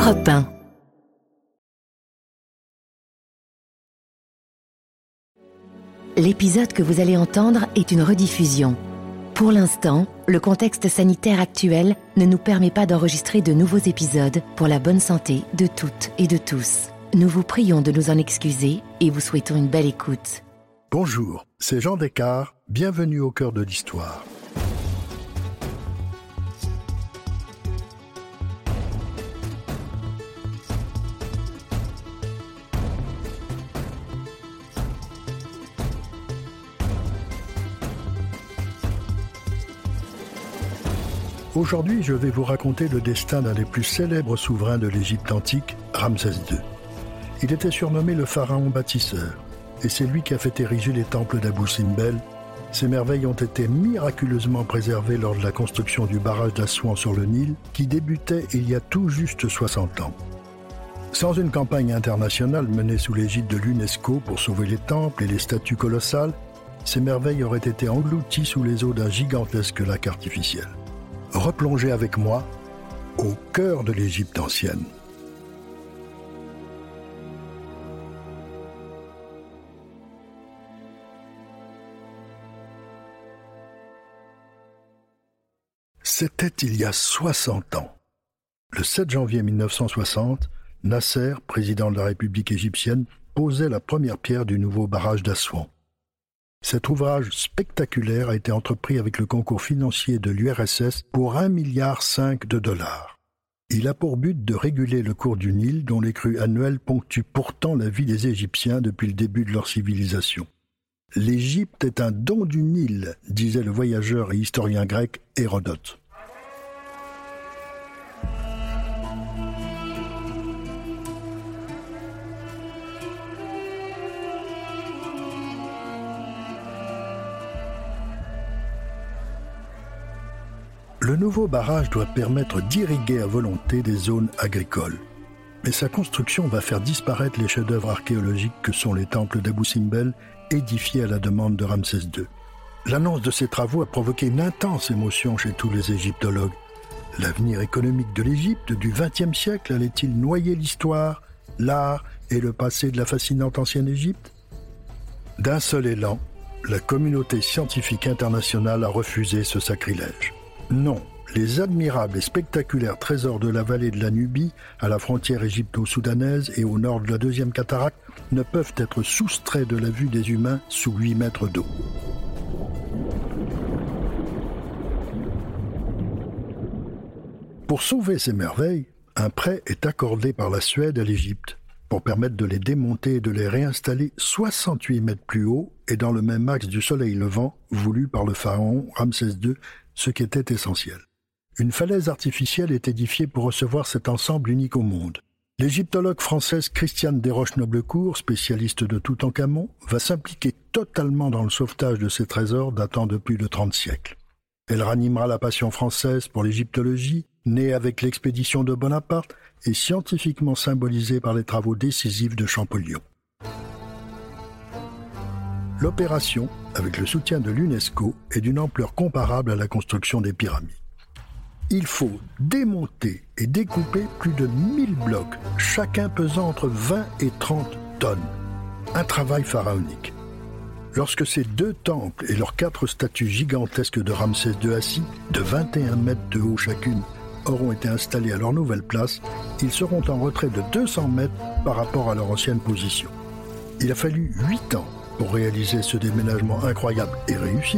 Europe 1. L'épisode que vous allez entendre est une rediffusion. Pour l'instant, le contexte sanitaire actuel ne nous permet pas d'enregistrer de nouveaux épisodes pour la bonne santé de toutes et de tous. Nous vous prions de nous en excuser et vous souhaitons une belle écoute. Bonjour, c'est Jean Descartes, bienvenue au cœur de l'histoire. Aujourd'hui, je vais vous raconter le destin d'un des plus célèbres souverains de l'Égypte antique, Ramsès II. Il était surnommé le pharaon bâtisseur, et c'est lui qui a fait ériger les temples d'Abou Simbel. Ces merveilles ont été miraculeusement préservées lors de la construction du barrage d'Assouan sur le Nil, qui débutait il y a tout juste 60 ans. Sans une campagne internationale menée sous l'égide de l'UNESCO pour sauver les temples et les statues colossales, ces merveilles auraient été englouties sous les eaux d'un gigantesque lac artificiel. Replongez avec moi au cœur de l'Égypte ancienne. C'était il y a 60 ans. Le 7 janvier 1960, Nasser, président de la République égyptienne, posait la première pierre du nouveau barrage d'Assouan. Cet ouvrage spectaculaire a été entrepris avec le concours financier de l'URSS pour 1,5 milliard de dollars. Il a pour but de réguler le cours du Nil, dont les crues annuelles ponctuent pourtant la vie des Égyptiens depuis le début de leur civilisation. « L'Égypte est un don du Nil », disait le voyageur et historien grec Hérodote. Le nouveau barrage doit permettre d'irriguer à volonté des zones agricoles. Mais sa construction va faire disparaître les chefs-d'œuvre archéologiques que sont les temples d'Abou Simbel, édifiés à la demande de Ramsès II. L'annonce de ces travaux a provoqué une intense émotion chez tous les égyptologues. L'avenir économique de l'Égypte du XXe siècle allait-il noyer l'histoire, l'art et le passé de la fascinante ancienne Égypte ? D'un seul élan, la communauté scientifique internationale a refusé ce sacrilège. Non, les admirables et spectaculaires trésors de la vallée de la Nubie, à la frontière égypto-soudanaise et au nord de la deuxième cataracte, ne peuvent être soustraits de la vue des humains sous 8 mètres d'eau. Pour sauver ces merveilles, un prêt est accordé par la Suède à l'Égypte pour permettre de les démonter et de les réinstaller 68 mètres plus haut et dans le même axe du soleil levant voulu par le pharaon Ramsès II, ce qui était essentiel. Une falaise artificielle est édifiée pour recevoir cet ensemble unique au monde. L'égyptologue française Christiane Desroches-Noblecourt, spécialiste de Toutankhamon, va s'impliquer totalement dans le sauvetage de ces trésors datant de plus de 30 siècles. Elle ranimera la passion française pour l'égyptologie, née avec l'expédition de Bonaparte et scientifiquement symbolisée par les travaux décisifs de Champollion. L'opération, avec le soutien de l'UNESCO, est d'une ampleur comparable à la construction des pyramides. Il faut démonter et découper plus de 1000 blocs, chacun pesant entre 20 et 30 tonnes. Un travail pharaonique. Lorsque ces 2 temples et leurs 4 statues gigantesques de Ramsès II assis, de 21 mètres de haut chacune, auront été installés à leur nouvelle place, ils seront en retrait de 200 mètres par rapport à leur ancienne position. Il a fallu 8 ans pour réaliser ce déménagement incroyable et réussi.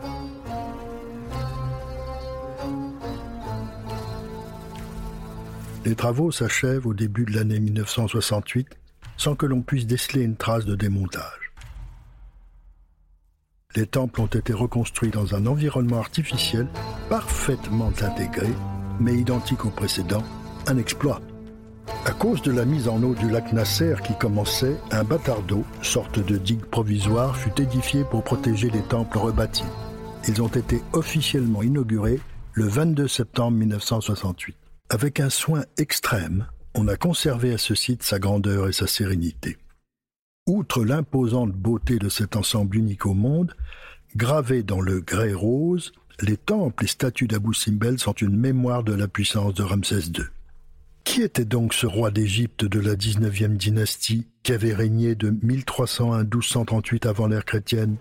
Les travaux s'achèvent au début de l'année 1968 sans que l'on puisse déceler une trace de démontage. Les temples ont été reconstruits dans un environnement artificiel parfaitement intégré, mais identique au précédent, un exploit. À cause de la mise en eau du lac Nasser qui commençait, un bâtard d'eau, sorte de digue provisoire, fut édifié pour protéger les temples rebâtis. Ils ont été officiellement inaugurés le 22 septembre 1968. Avec un soin extrême, on a conservé à ce site sa grandeur et sa sérénité. Outre l'imposante beauté de cet ensemble unique au monde, gravés dans le grès rose, les temples et statues d'Abou Simbel sont une mémoire de la puissance de Ramsès II. Qui était donc ce roi d'Égypte de la 19e dynastie qui avait régné de 1301 à 1238 avant l'ère chrétienne?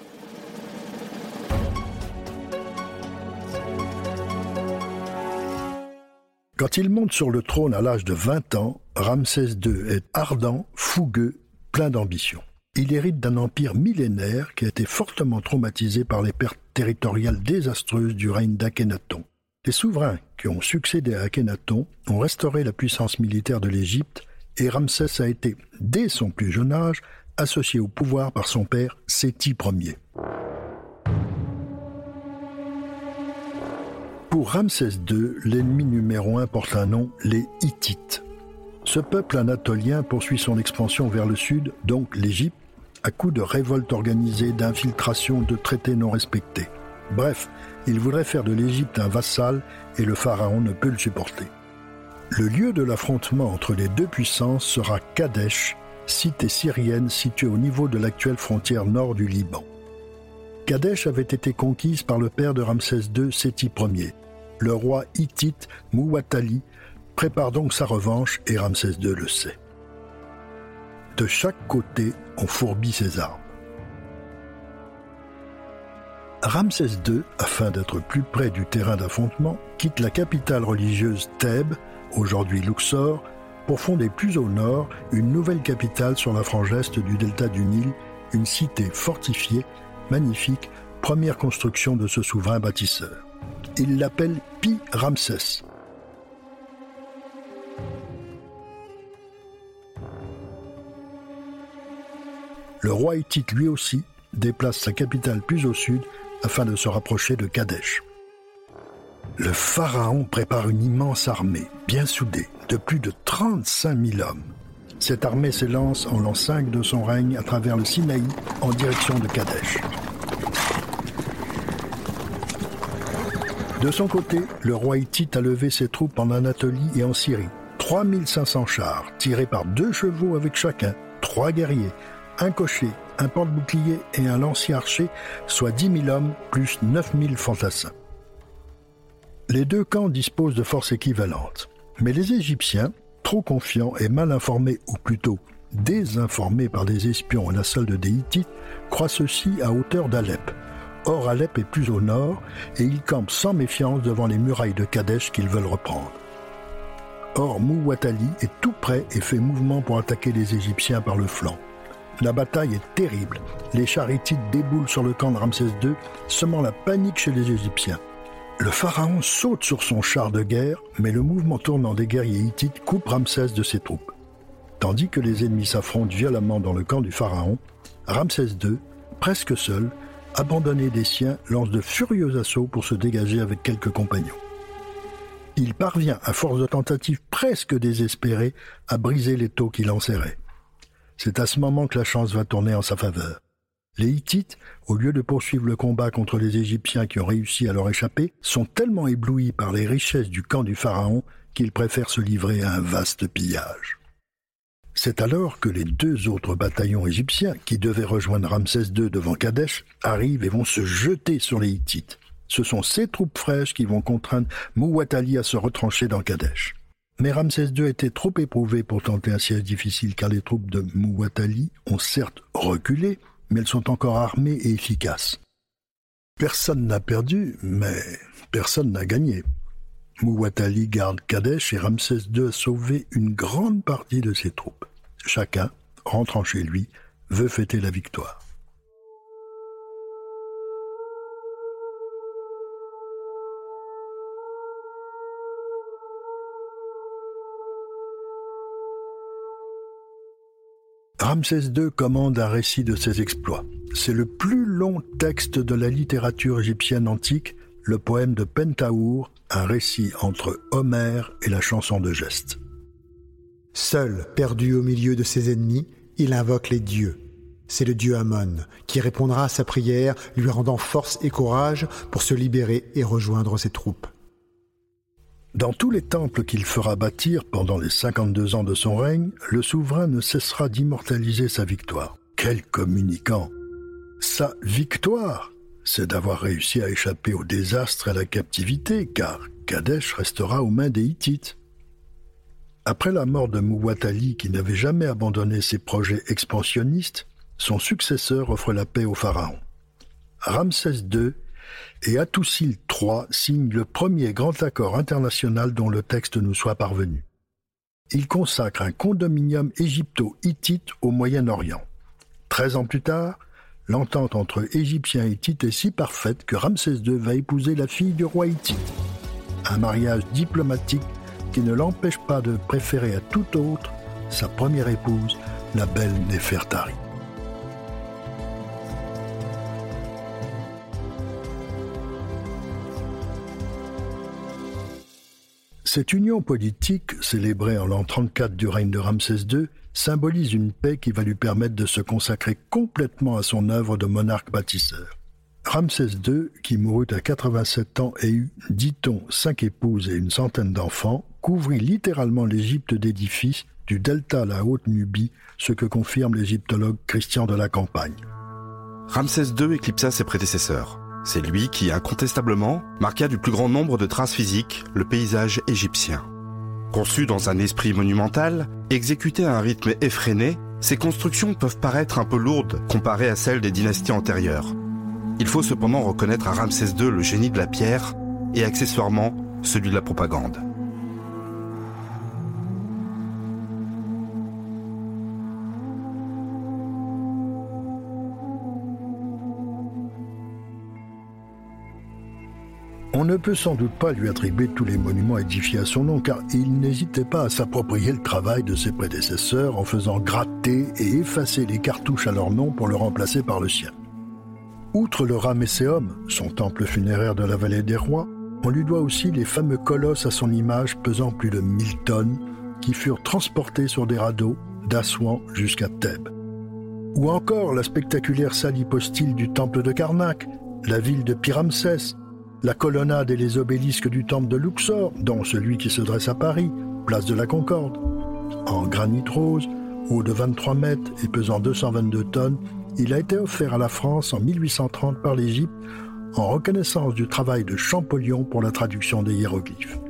Quand il monte sur le trône à l'âge de 20 ans, Ramsès II est ardent, fougueux, plein d'ambition. Il hérite d'un empire millénaire qui a été fortement traumatisé par les pertes territoriales désastreuses du règne d'Akhénaton. Les souverains qui ont succédé à Akhénaton ont restauré la puissance militaire de l'Égypte et Ramsès a été, dès son plus jeune âge, associé au pouvoir par son père Séti Ier. Pour Ramsès II, l'ennemi numéro 1 porte un nom, les Hittites. Ce peuple anatolien poursuit son expansion vers le sud, donc l'Égypte, à coups de révoltes organisées, d'infiltrations, de traités non respectés. Bref, il voudrait faire de l'Égypte un vassal et le pharaon ne peut le supporter. Le lieu de l'affrontement entre les deux puissances sera Kadesh, cité syrienne située au niveau de l'actuelle frontière nord du Liban. Kadesh avait été conquise par le père de Ramsès II, Séti Ier. Le roi hittite Muwatalli prépare donc sa revanche et Ramsès II le sait. De chaque côté, on fourbit ses armes. Ramsès II, afin d'être plus près du terrain d'affrontement, quitte la capitale religieuse Thèbes, aujourd'hui Luxor, pour fonder plus au nord une nouvelle capitale sur la frange est du delta du Nil, une cité fortifiée, magnifique, première construction de ce souverain bâtisseur. Il l'appelle Pi-Ramsès. Le roi hittite lui aussi déplace sa capitale plus au sud afin de se rapprocher de Kadesh. Le pharaon prépare une immense armée, bien soudée, de plus de 35 000 hommes. Cette armée s'élance en l'an 5 de son règne à travers le Sinaï en direction de Kadesh. De son côté, le roi hittite a levé ses troupes en Anatolie et en Syrie. 3500 chars, tirés par 2 chevaux avec chacun, 3 guerriers, un cocher, un porte-bouclier et un lancier archer, soit 10 000 hommes plus 9 000 fantassins. Les deux camps disposent de forces équivalentes. Mais les Égyptiens, trop confiants et mal informés, ou plutôt désinformés par des espions à la solde des Hittites, croient ceux-ci à hauteur d'Alep. Or, Alep est plus au nord et ils campent sans méfiance devant les murailles de Kadesh qu'ils veulent reprendre. Or, Muwatalli est tout prêt et fait mouvement pour attaquer les Égyptiens par le flanc. La bataille est terrible. Les chars hittites déboulent sur le camp de Ramsès II, semant la panique chez les Égyptiens. Le pharaon saute sur son char de guerre, mais le mouvement tournant des guerriers hittites coupe Ramsès de ses troupes. Tandis que les ennemis s'affrontent violemment dans le camp du pharaon, Ramsès II, presque seul, abandonné des siens, lance de furieux assauts pour se dégager avec quelques compagnons. Il parvient, à force de tentatives presque désespérées, à briser l'étau qui l'enserrait. C'est à ce moment que la chance va tourner en sa faveur. Les Hittites, au lieu de poursuivre le combat contre les Égyptiens qui ont réussi à leur échapper, sont tellement éblouis par les richesses du camp du pharaon qu'ils préfèrent se livrer à un vaste pillage. C'est alors que les 2 autres bataillons égyptiens, qui devaient rejoindre Ramsès II devant Kadesh, arrivent et vont se jeter sur les Hittites. Ce sont ces troupes fraîches qui vont contraindre Muwatalli à se retrancher dans Kadesh. Mais Ramsès II était trop éprouvé pour tenter un siège difficile car les troupes de Muwatalli ont certes reculé, mais elles sont encore armées et efficaces. Personne n'a perdu, mais personne n'a gagné. Muwatalli garde Kadesh et Ramsès II a sauvé une grande partie de ses troupes. Chacun, rentrant chez lui, veut fêter la victoire. Ramsès II commande un récit de ses exploits. C'est le plus long texte de la littérature égyptienne antique, le poème de Pentahour, un récit entre Homère et la chanson de geste. Seul, perdu au milieu de ses ennemis, il invoque les dieux. C'est le dieu Amon qui répondra à sa prière, lui rendant force et courage pour se libérer et rejoindre ses troupes. Dans tous les temples qu'il fera bâtir pendant les 52 ans de son règne, le souverain ne cessera d'immortaliser sa victoire. Quel communicant! Sa victoire, c'est d'avoir réussi à échapper au désastre et à la captivité, car Kadesh restera aux mains des Hittites. Après la mort de Muwatalli, qui n'avait jamais abandonné ses projets expansionnistes, son successeur offre la paix au pharaon. Ramsès II et Hattusil III signent le premier grand accord international dont le texte nous soit parvenu. Il consacre un condominium égypto-hittite au Moyen-Orient. 13 ans plus tard, l'entente entre Égyptiens et Hittites est si parfaite que Ramsès II va épouser la fille du roi hittite. Un mariage diplomatique qui ne l'empêche pas de préférer à tout autre sa première épouse, la belle Néfertari. Cette union politique, célébrée en l'an 34 du règne de Ramsès II, symbolise une paix qui va lui permettre de se consacrer complètement à son œuvre de monarque bâtisseur. Ramsès II, qui mourut à 87 ans et eut, dit-on, 5 épouses et une centaine d'enfants, couvrit littéralement l'Égypte d'édifices, du delta à la Haute-Nubie, ce que confirme l'égyptologue Christian de la Campagne. Ramsès II éclipsa ses prédécesseurs. C'est lui qui, incontestablement, marqua du plus grand nombre de traces physiques le paysage égyptien. Conçues dans un esprit monumental, exécutées à un rythme effréné, ces constructions peuvent paraître un peu lourdes comparées à celles des dynasties antérieures. Il faut cependant reconnaître à Ramsès II le génie de la pierre et accessoirement celui de la propagande. On ne peut sans doute pas lui attribuer tous les monuments édifiés à son nom, car il n'hésitait pas à s'approprier le travail de ses prédécesseurs en faisant gratter et effacer les cartouches à leur nom pour le remplacer par le sien. Outre le Ramesséum, son temple funéraire de la vallée des rois, on lui doit aussi les fameux colosses à son image pesant plus de 1000 tonnes qui furent transportés sur des radeaux d'Assouan jusqu'à Thèbes. Ou encore la spectaculaire salle hypostyle du temple de Karnak, la ville de Pi-Ramsès, la colonnade et les obélisques du temple de Luxor, dont celui qui se dresse à Paris, place de la Concorde. En granit rose, haut de 23 mètres et pesant 222 tonnes, il a été offert à la France en 1830 par l'Égypte en reconnaissance du travail de Champollion pour la traduction des hiéroglyphes.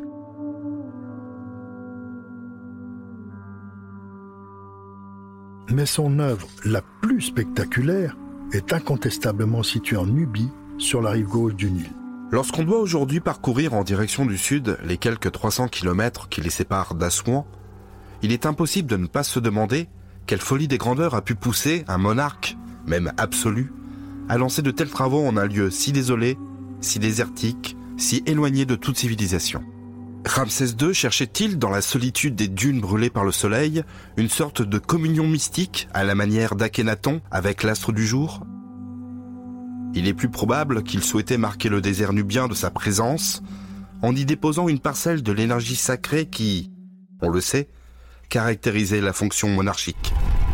Mais son œuvre la plus spectaculaire est incontestablement située en Nubie, sur la rive gauche du Nil. Lorsqu'on doit aujourd'hui parcourir en direction du sud les quelques 300 km qui les séparent d'Assouan, il est impossible de ne pas se demander quelle folie des grandeurs a pu pousser un monarque, même absolu, à lancer de tels travaux en un lieu si désolé, si désertique, si éloigné de toute civilisation. Ramsès II cherchait-il, dans la solitude des dunes brûlées par le soleil, une sorte de communion mystique à la manière d'Akhénaton avec l'astre du jour ? Il est plus probable qu'il souhaitait marquer le désert nubien de sa présence en y déposant une parcelle de l'énergie sacrée qui, on le sait, caractérisait la fonction monarchique.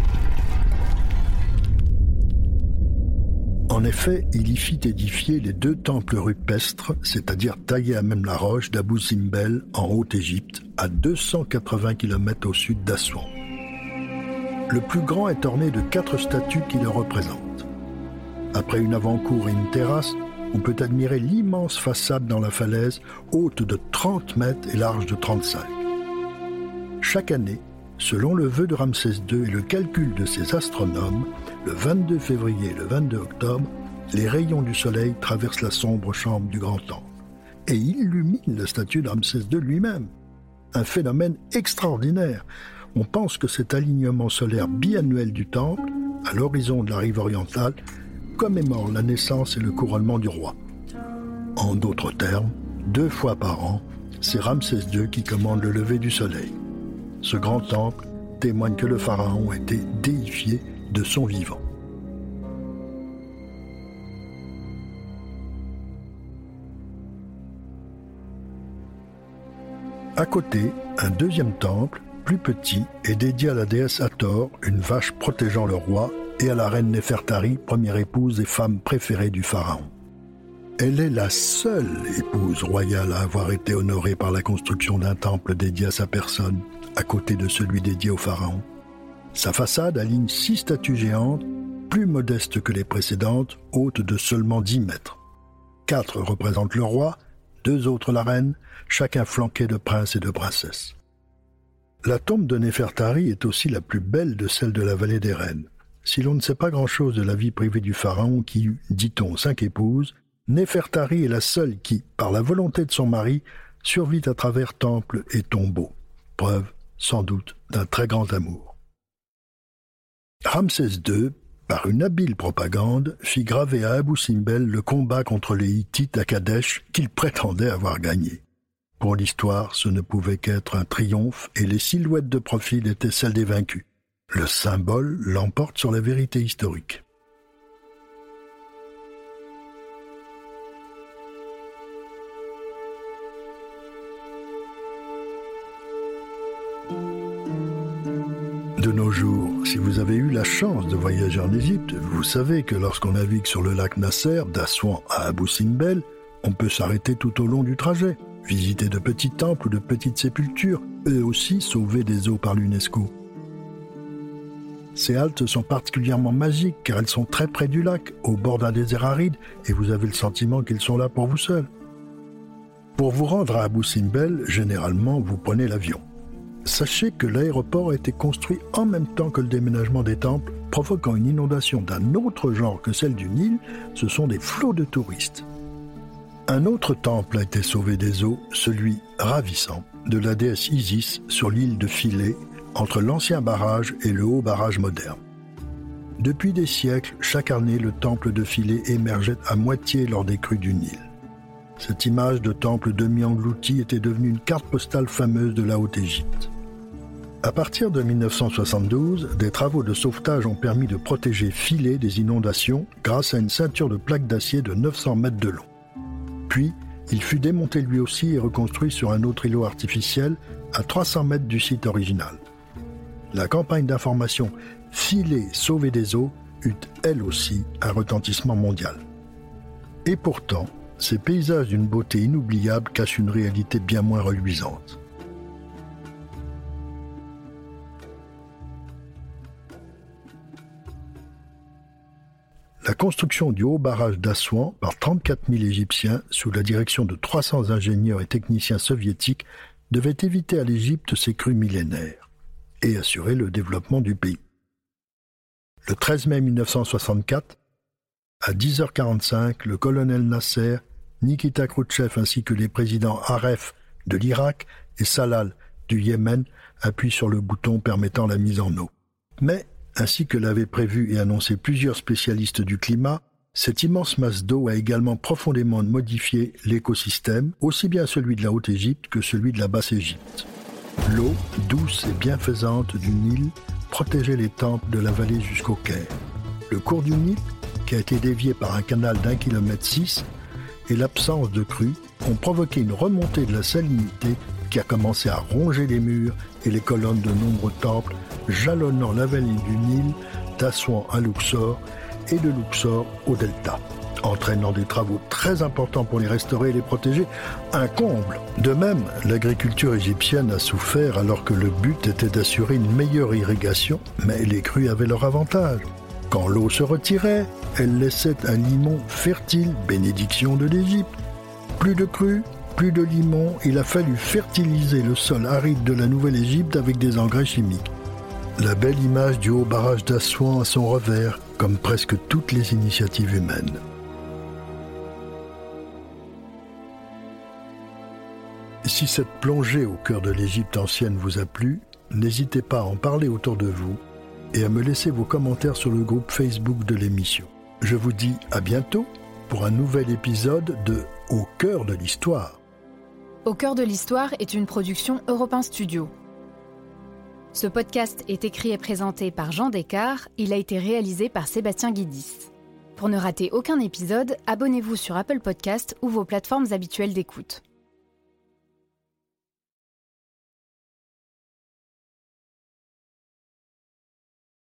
En effet, il y fit édifier les 2 temples rupestres, c'est-à-dire taillés à même la roche d'Abou Simbel en Haute-Égypte, à 280 km au sud d'Assouan. Le plus grand est orné de 4 statues qui le représentent. Après une avant-cour et une terrasse, on peut admirer l'immense façade dans la falaise, haute de 30 mètres et large de 35. Chaque année, selon le vœu de Ramsès II et le calcul de ses astronomes, le 22 février et le 22 octobre, les rayons du soleil traversent la sombre chambre du grand temple et illuminent la statue de Ramsès II lui-même. Un phénomène extraordinaire. On pense que cet alignement solaire biannuel du temple, à l'horizon de la rive orientale, commémore la naissance et le couronnement du roi. En d'autres termes, 2 fois par an, c'est Ramsès II qui commande le lever du soleil. Ce grand temple témoigne que le pharaon était déifié de son vivant. À côté, un deuxième temple, plus petit, est dédié à la déesse Hathor, une vache protégeant le roi, et à la reine Néfertari, première épouse et femme préférée du pharaon. Elle est la seule épouse royale à avoir été honorée par la construction d'un temple dédié à sa personne, à côté de celui dédié au pharaon. Sa façade aligne 6 statues géantes, plus modestes que les précédentes, hautes de seulement 10 mètres. 4 représentent le roi, 2 autres la reine, chacun flanqué de princes et de princesses. La tombe de Néfertari est aussi la plus belle de celles de la vallée des Reines. Si l'on ne sait pas grand-chose de la vie privée du pharaon qui eut, dit-on, 5 épouses, Néfertari est la seule qui, par la volonté de son mari, survit à travers temples et tombeaux. Preuve, sans doute, d'un très grand amour. Ramsès II, par une habile propagande, fit graver à Abou Simbel le combat contre les Hittites à Kadesh qu'il prétendait avoir gagné. Pour l'histoire, ce ne pouvait qu'être un triomphe et les silhouettes de profil étaient celles des vaincus. Le symbole l'emporte sur la vérité historique. De nos jours, si vous avez eu la chance de voyager en Égypte, vous savez que lorsqu'on navigue sur le lac Nasser, d'Assouan à Abou Simbel, on peut s'arrêter tout au long du trajet, visiter de petits temples ou de petites sépultures, eux aussi sauvés des eaux par l'UNESCO. Ces haltes sont particulièrement magiques car elles sont très près du lac, au bord d'un désert aride, et vous avez le sentiment qu'ils sont là pour vous seuls. Pour vous rendre à Abou Simbel, généralement, vous prenez l'avion. Sachez que l'aéroport a été construit en même temps que le déménagement des temples, provoquant une inondation d'un autre genre que celle du Nil, ce sont des flots de touristes. Un autre temple a été sauvé des eaux, celui ravissant de la déesse Isis sur l'île de Philae, entre l'ancien barrage et le haut barrage moderne. Depuis des siècles, chaque année, le temple de Philae émergeait à moitié lors des crues du Nil. Cette image de temple demi-englouti était devenue une carte postale fameuse de la Haute-Égypte. À partir de 1972, des travaux de sauvetage ont permis de protéger Philae des inondations grâce à une ceinture de plaques d'acier de 900 mètres de long. Puis, il fut démonté lui aussi et reconstruit sur un autre îlot artificiel à 300 mètres du site original. La campagne d'information « Philae sauvé des eaux » eut elle aussi un retentissement mondial. Et pourtant, ces paysages d'une beauté inoubliable cachent une réalité bien moins reluisante. La construction du haut barrage d'Assouan par 34 000 Égyptiens sous la direction de 300 ingénieurs et techniciens soviétiques devait éviter à l'Égypte ces crues millénaires et assurer le développement du pays. Le 13 mai 1964, à 10h45, le colonel Nasser, Nikita Khrouchtchev ainsi que les présidents Aref de l'Irak et Salal du Yémen appuient sur le bouton permettant la mise en eau. Mais, ainsi que l'avaient prévu et annoncé plusieurs spécialistes du climat, cette immense masse d'eau a également profondément modifié l'écosystème, aussi bien celui de la Haute-Égypte que celui de la Basse-Égypte. L'eau, douce et bienfaisante du Nil, protégeait les temples de la vallée jusqu'au Caire. Le cours du Nil, qui a été dévié par un canal d'1,6 km, et l'absence de crues ont provoqué une remontée de la salinité qui a commencé à ronger les murs et les colonnes de nombreux temples, jalonnant la vallée du Nil d'Assouan à Luxor et de Luxor au delta, entraînant des travaux très importants pour les restaurer et les protéger, un comble. De même, l'agriculture égyptienne a souffert alors que le but était d'assurer une meilleure irrigation, mais les crues avaient leur avantage. Quand l'eau se retirait, elle laissait un limon fertile, bénédiction de l'Égypte. Plus de crues, plus de limon, il a fallu fertiliser le sol aride de la Nouvelle-Égypte avec des engrais chimiques. La belle image du haut barrage d'Assouan a son revers, comme presque toutes les initiatives humaines. Si cette plongée au cœur de l'Égypte ancienne vous a plu, n'hésitez pas à en parler autour de vous et à me laisser vos commentaires sur le groupe Facebook de l'émission. Je vous dis à bientôt pour un nouvel épisode de Au cœur de l'histoire. Au cœur de l'histoire est une production Europe 1 Studio. Ce podcast est écrit et présenté par Jean Descartes, il a été réalisé par Sébastien Guidis. Pour ne rater aucun épisode, abonnez-vous sur Apple Podcast ou vos plateformes habituelles d'écoute.